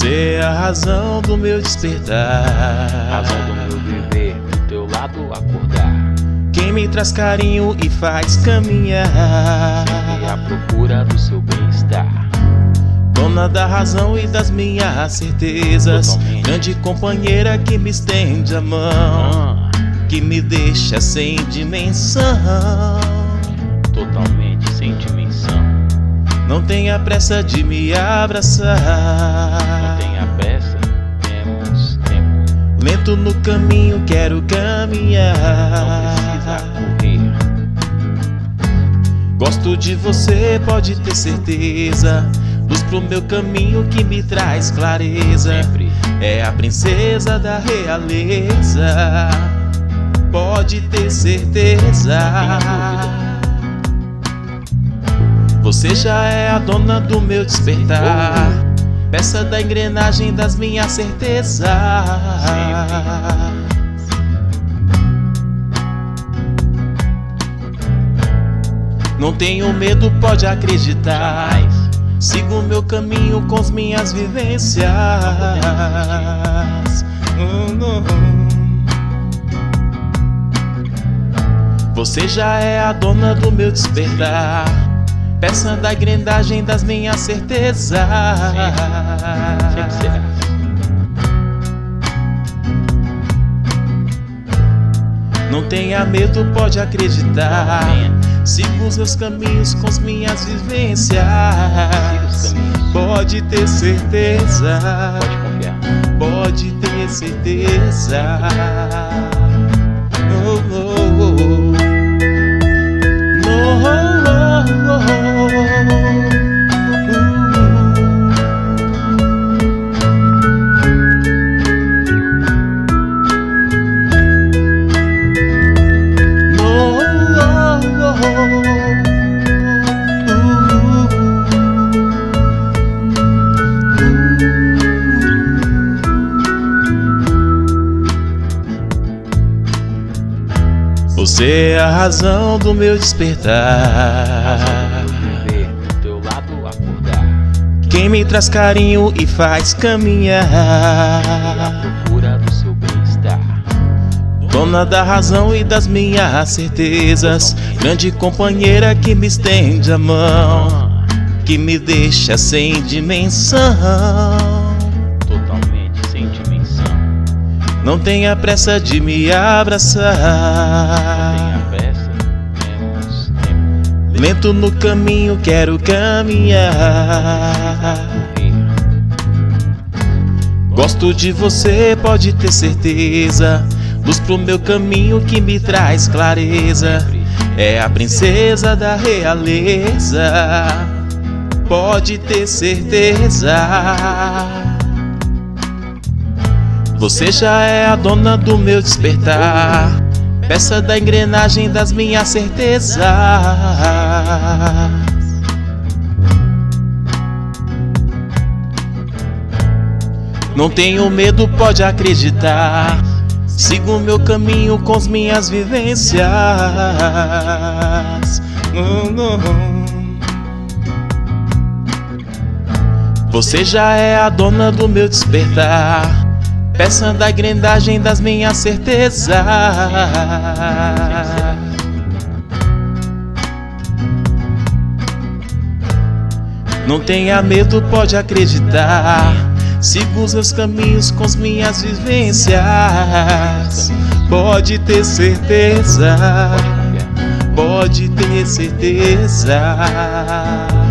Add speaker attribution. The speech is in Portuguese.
Speaker 1: Você é a razão do meu despertar,
Speaker 2: razão do meu viver, do teu lado acordar.
Speaker 1: Quem me traz carinho e faz caminhar,
Speaker 2: sempre à procura do seu bem-estar.
Speaker 1: Dona da razão e das minhas certezas,
Speaker 2: totalmente.
Speaker 1: Grande companheira que me estende a mão, que me deixa sem dimensão,
Speaker 2: totalmente sem dimensão.
Speaker 1: Não tenha pressa de me abraçar,
Speaker 2: não tenha pressa, temos tempo.
Speaker 1: Lento no caminho quero caminhar,
Speaker 2: não precisa correr.
Speaker 1: Gosto de você, pode ter certeza. Luz pro meu caminho que me traz clareza.
Speaker 2: Sempre.
Speaker 1: É a princesa da realeza, pode ter certeza. Você já é a dona do meu despertar, peça da engrenagem das minhas certezas. Não tenho medo, pode acreditar.
Speaker 2: Jamais.
Speaker 1: Sigo o meu caminho com as minhas vivências. Você já é a dona do meu despertar, peça da engrenagem das minhas certezas.
Speaker 2: Sempre será.
Speaker 1: Não tenha medo, pode acreditar. Sigo os meus caminhos com as minhas vivências. Pode ter certeza,
Speaker 2: Pode confiar.
Speaker 1: pode ter certeza. Oh, oh, oh. No, oh, oh, Você é a razão do meu despertar,
Speaker 2: razão do meu viver, do teu lado acordar.
Speaker 1: quem me traz carinho e faz caminhar,
Speaker 2: à procura do seu bem-estar.
Speaker 1: dona da razão e das minhas certezas, grande companheira que me estende a mão, que me deixa sem dimensão.
Speaker 2: Totalmente sem dimensão.
Speaker 1: Não tenha pressa de me abraçar,
Speaker 2: não tenha pressa, temos tempo.
Speaker 1: lento no caminho quero caminhar.
Speaker 2: Correr.
Speaker 1: Gosto de você, pode ter certeza. Luz pro meu caminho que me traz clareza. É a princesa da realeza, pode ter certeza. Você já é a dona do meu despertar, peça da engrenagem das minhas certezas. Não tenho medo, pode acreditar. Sigo o meu caminho com as minhas vivências. Você já é a dona do meu despertar, peça da engrenagem das minhas certezas. Não tenha medo, pode acreditar. Sigo os meus caminhos com as minhas vivências. Pode ter certeza, pode ter certeza.